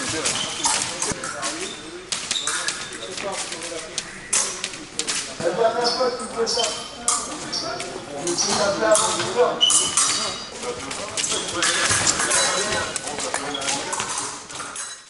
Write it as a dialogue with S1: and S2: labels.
S1: La dernière fois que tu fais ça, je suis appelé avant de voir.